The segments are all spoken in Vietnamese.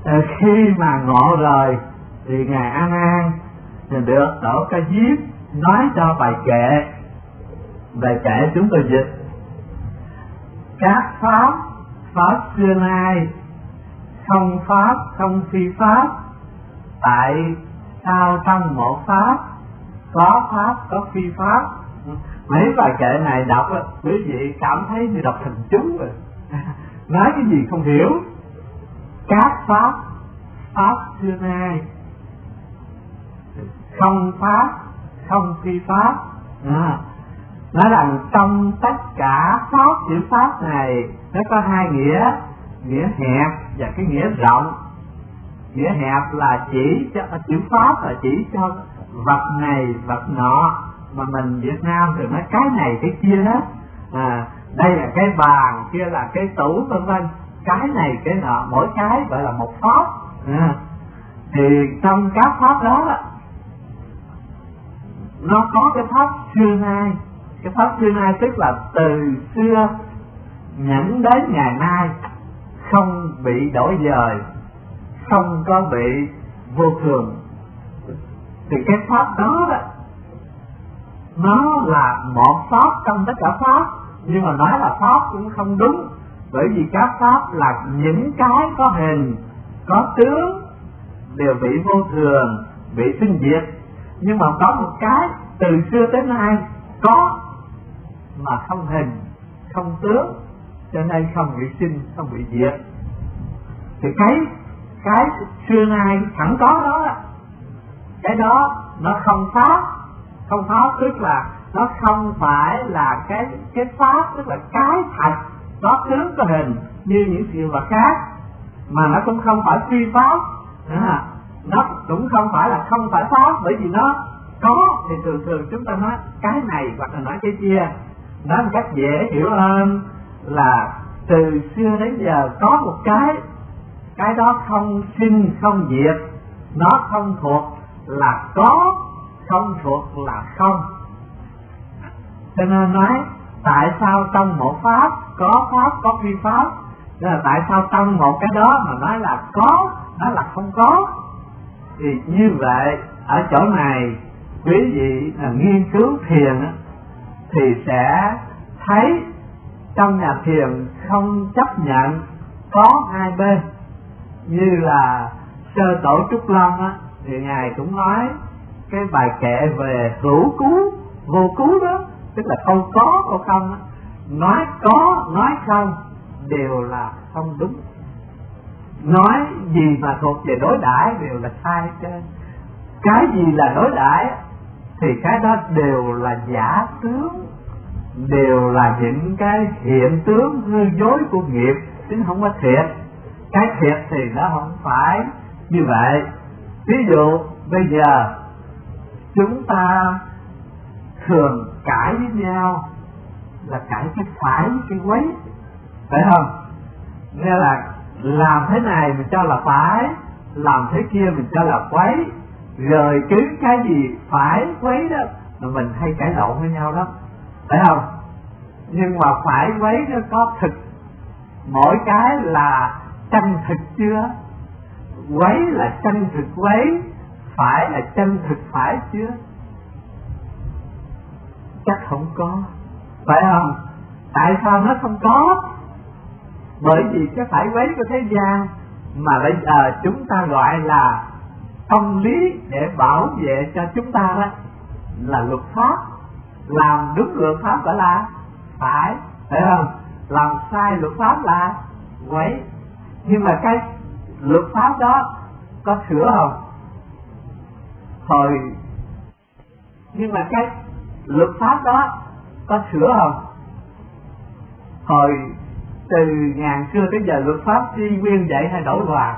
Khi mà ngộ rồi thì ngài A Nan thì được Tổ Ca Diếp nói cho bài kệ chúng tôi dịch: các pháp xưa nay không pháp không phi pháp, tại sao trong một pháp có phi pháp. Mấy bài kệ này đọc quý vị cảm thấy như đọc thành chú rồi. Nói cái gì không hiểu. Các pháp xưa nay không pháp không phi pháp. Nói rằng trong tất cả chữ pháp này nó có hai nghĩa hẹp và cái nghĩa rộng. Nghĩa hẹp là chỉ cho chữ pháp, là chỉ cho vật này vật nọ, mà mình Việt Nam thì nói cái này cái kia đó. Đây là cái bàn, kia là cái tủ, vân vân. Cái này cái nọ, mỗi cái gọi là một pháp. Thì trong các pháp đó nó có cái pháp xưa nay. Cái pháp xưa nay tức là từ xưa nhẫn đến ngày nay, không bị đổi dời, không có bị vô thường. Thì cái pháp đó nó là một pháp trong tất cả pháp, nhưng mà nói là pháp cũng không đúng, bởi vì các pháp là những cái có hình có tướng đều bị vô thường, bị sinh diệt. Nhưng mà có một cái từ xưa tới nay có mà không hình không tướng, cho nên không bị sinh không bị diệt. Thì cái xưa nay sẵn có đó, cái đó nó không pháp tức là nó không phải là cái pháp, tức là cái thật có tướng có hình như những sự vật khác, mà nó cũng không phải phi pháp. Nó cũng không phải là không phải pháp, bởi vì nó có thì thường chúng ta nói cái này hoặc là nói cái kia. Nói một cách dễ hiểu hơn là từ xưa đến giờ có một cái đó không sinh không diệt, nó không thuộc là có, không thuộc là không. Cho nên nói tại sao trong một pháp có phi pháp, là tại sao trong một cái đó mà nói là có nó là không có. Thì như vậy ở chỗ này quý vị là nghiên cứu thiền thì sẽ thấy trong nhà thiền không chấp nhận có hai bên. Như là Sơ Tổ Trúc Lâm thì ngài cũng nói cái bài kệ về hữu cứu vô cứu đó, tức là không có câu không, nói có nói không đều là không đúng. Nói gì mà thuộc về đối đãi đều là sai hết trơn. Cái gì là đối đãi thì cái đó đều là giả tướng, đều là những cái hiện tướng hư dối của nghiệp, chứ không có thiệt. Cái thiệt thì nó không phải như vậy. Ví dụ bây giờ chúng ta thường cãi với nhau là cãi cái phải với cái quấy, phải không? Nghĩa là làm thế này mình cho là phải, làm thế kia mình cho là quấy, rồi cứ cái gì phải quấy đó mà mình hay cãi lộn với nhau đó, phải không? Nhưng mà phải quấy nó có thực, mỗi cái là chân thực chưa? Quấy là chân thực quấy, phải là chân thực phải chưa? Chắc không có, phải không? Tại sao nó không có? Bởi vì cái phải quấy của thế gian mà bây giờ chúng ta gọi là công lý để bảo vệ cho chúng ta đó là luật pháp. Làm đúng luật pháp gọi là phải không? Làm sai luật pháp là quấy. Nhưng mà cái luật pháp đó có sửa không? Nhưng mà cái luật pháp đó có sửa không? Từ ngàn xưa tới giờ luật pháp y nguyên vậy hay đổi hoài?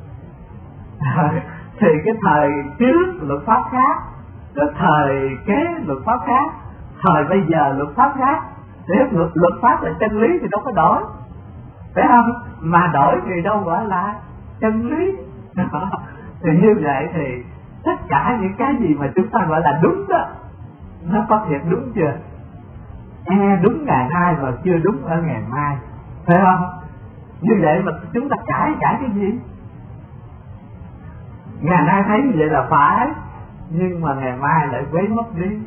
Thì cái thời trước luật pháp khác, rồi thời kế luật pháp khác, thời bây giờ luật pháp khác. Nếu luật pháp là chân lý thì đâu có đổi, phải không? Mà đổi thì đâu gọi là chân lý. Thì như vậy thì tất cả những cái gì mà chúng ta gọi là đúng đó, nó có thiệt đúng chưa? Đúng ngày nay và chưa đúng ở ngày mai, phải không? Như vậy mà chúng ta cãi cái gì? ngày nay thấy như vậy là phải, nhưng mà ngày mai lại quấy mất đi.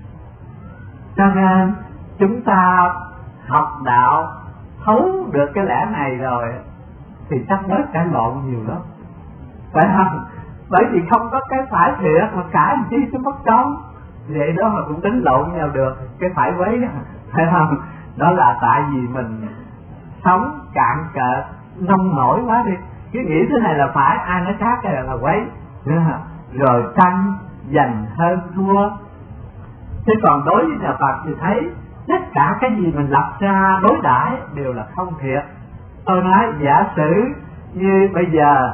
Cho nên chúng ta học đạo thấu được cái lẽ này rồi thì chắc bớt cãi lộn nhiều lắm, phải không? Bởi vì không có cái phải thiệt mà cãi chi chứ mất công. Vậy đó mà cũng tính lộn nhau được, cái phải quấy đó, phải không? Đó là tại vì mình sống cạn cợt nông nổi quá đi, cứ nghĩ thế này là phải, ai nói khác cái là quấy, rồi tranh giành hơn thua. Thế còn đối với nhà Phật thì thấy tất cả cái gì mình lập ra đối đãi đều là không thiệt. Tôi nói giả sử như bây giờ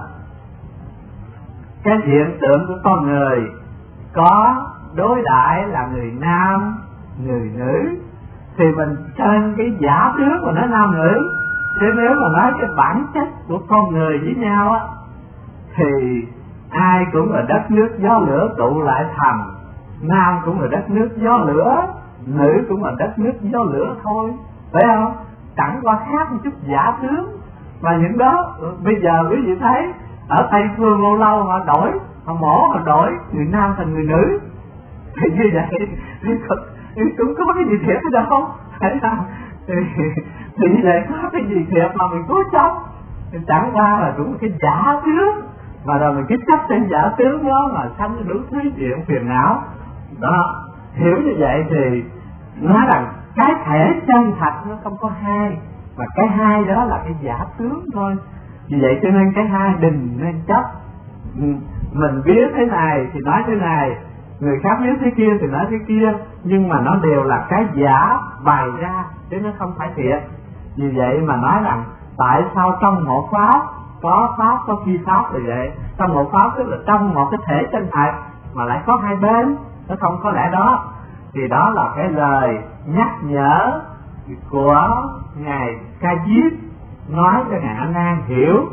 cái hiện tượng của con người có đối đãi là người nam, người nữ, thì mình trên cái giả tướng mà nói nam nữ. Thế nếu mà nói cái bản chất của con người với nhau á, thì ai cũng là đất nước gió lửa tụ lại thành, nam cũng là đất nước gió lửa, nữ cũng là đất nước gió lửa thôi, phải không? Chẳng qua khác một chút giả tướng. Mà những đó bây giờ quý vị thấy ở Tây Phương lâu lâu họ đổi, họ mổ, họ đổi người nam thành người nữ, thì như vậy cũng có cái gì thiệt ở đâu, phải không? Thì như vậy có cái gì thiệt mà mình cố chấp, chẳng qua là cũng cái giả tướng, mà rồi mình cứ chấp trên giả tướng đó mà sanh đủ thứ chuyện phiền não đó. Hiểu như vậy thì nói rằng cái thể chân thật nó không có hai, mà cái hai đó là cái giả tướng thôi. Vì vậy cho nên cái hai đừng nên chấp. Mình biết thế này thì nói thế này, người khác biết thế kia thì nói thế kia, nhưng mà nó đều là cái giả bày ra chứ nó không phải thiệt. Vì vậy mà nói rằng tại sao trong một pháp có pháp có phi pháp, vì vậy trong một pháp tức là trong một cái thể chân thật mà lại có hai bên, nó không có lẽ đó. Thì đó là cái lời nhắc nhở của ngài Ca Diếp nói cho ngài A Nan hiểu.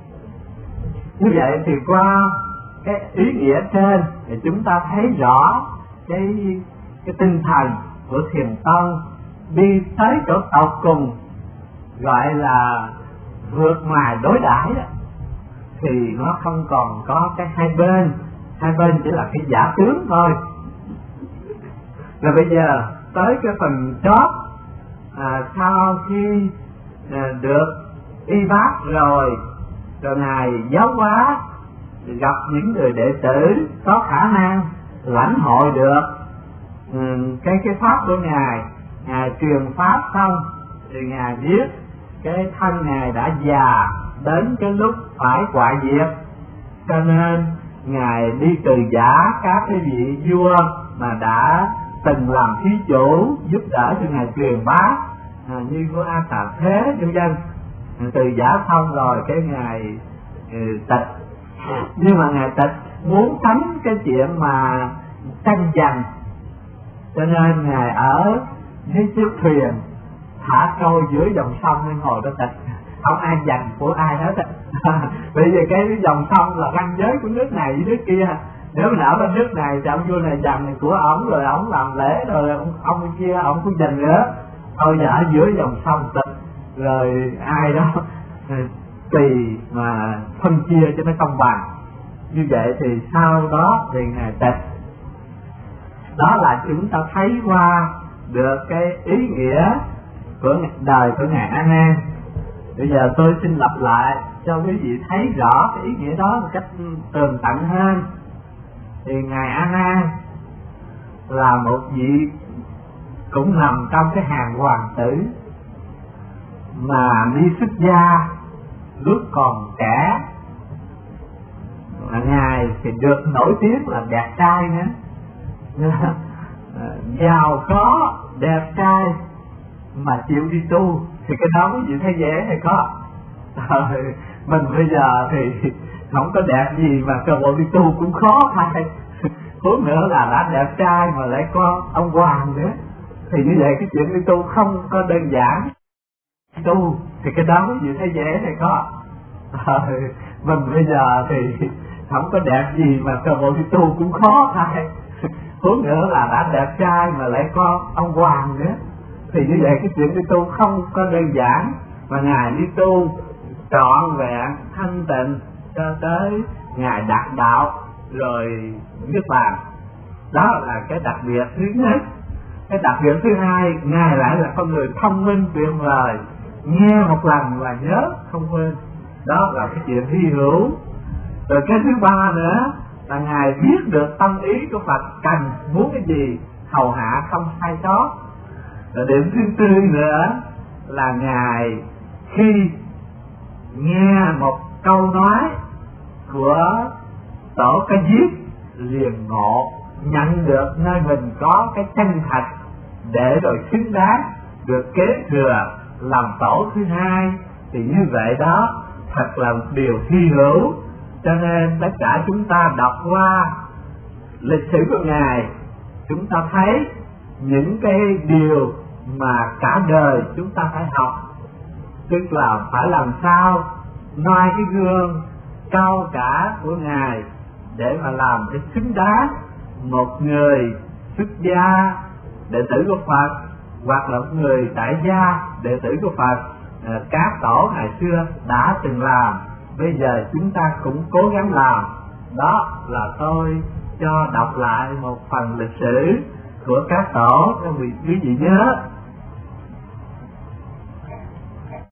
Như vậy thì qua cái ý nghĩa trên thì chúng ta thấy rõ cái tinh thần của Thiền Tông đi tới chỗ tột cùng, gọi là vượt ngoài đối đãi đó, thì nó không còn có cái hai bên chỉ là cái giả tướng thôi. Rồi bây giờ tới cái phần chót, sau khi được y bác rồi ngài giáo hóa gặp những người đệ tử có khả năng lãnh hội được cái pháp của ngài truyền pháp xong thì ngài biết cái thân ngài đã già đến cái lúc phải quả diệt, cho nên ngài đi từ giả các cái vị vua mà đã từng làm thí chủ giúp đỡ cho ngài truyền bá, như vua A Tà Thế vân vân. Từ giả xong rồi cái ngài tịch, nhưng mà ngài tịch muốn tránh cái chuyện mà tranh giành, cho nên ngài ở dưới chiếc thuyền thả trôi giữa dòng sông nên ngồi đó tịch, không ai giành của ai hết. Bởi vì cái dòng sông là ranh giới của nước này với nước kia, nếu mình ở bên nước này thì ông vua này giành của ổng, rồi ổng làm lễ, rồi ông kia ổng cũng giành nữa. Thôi giờ ở giữa dòng sông tịch, rồi ai đó tùy mà phân chia cho nó công bằng. Như vậy thì sau đó thì ngài tịch. Đó là chúng ta thấy qua được cái ý nghĩa của đời của ngài A Nan. Bây giờ tôi xin lặp lại cho quý vị thấy rõ cái ý nghĩa đó một cách tường tận hơn. Thì ngài A Nan là một vị cũng nằm trong cái hàng hoàng tử mà đi xuất gia lúc còn trẻ. Ngài thì được nổi tiếng là đẹp trai nữa, giàu có đẹp trai mà chịu đi tu, thì cái đó quý vị thấy dễ hay có. Mình bây giờ thì không có đẹp gì mà cơ hội đi tu cũng khó hay. Huống nữa là đã đẹp trai mà lại có ông hoàng nữa, thì như vậy cái chuyện đi tu không có đơn giản. Tu thì cái đó quý vị thấy dễ hay có. Mình bây giờ thì không có đẹp gì mà cơ hội đi tu cũng khó hay. Huống nữa là đã đẹp trai mà lại có ông hoàng nữa, thì như vậy cái chuyện đi tu không có đơn giản. Mà ngài đi tu trọn vẹn thanh tịnh cho tới ngài đạt đạo rồi niết bàn. Đó là cái đặc biệt thứ nhất. Cái đặc biệt thứ hai, ngài lại là con người thông minh tuyệt vời, nghe một lần và nhớ không quên. Đó là cái chuyện hy hữu. Rồi cái thứ ba nữa là ngài biết được tâm ý của Phật cần muốn cái gì, hầu hạ không sai sót. Rồi điểm thứ tư nữa là ngài khi nghe một câu nói của Tổ Ca Diếp liền ngộ, nhận được nơi mình có cái chân thật để rồi xứng đáng được kế thừa làm tổ thứ hai. Thì như vậy đó thật là một điều hy hữu. Cho nên tất cả chúng ta đọc qua lịch sử của ngài, chúng ta thấy những cái điều mà cả đời chúng ta phải học, tức là phải làm sao noi cái gương cao cả của ngài để mà làm cái xứng đáng một người xuất gia đệ tử của Phật, hoặc là một người tại gia đệ tử của Phật. Các tổ ngày xưa đã từng làm, bây giờ chúng ta cũng cố gắng làm. Đó là tôi cho đọc lại một phần lịch sử của các tổ cho quý vị nhớ.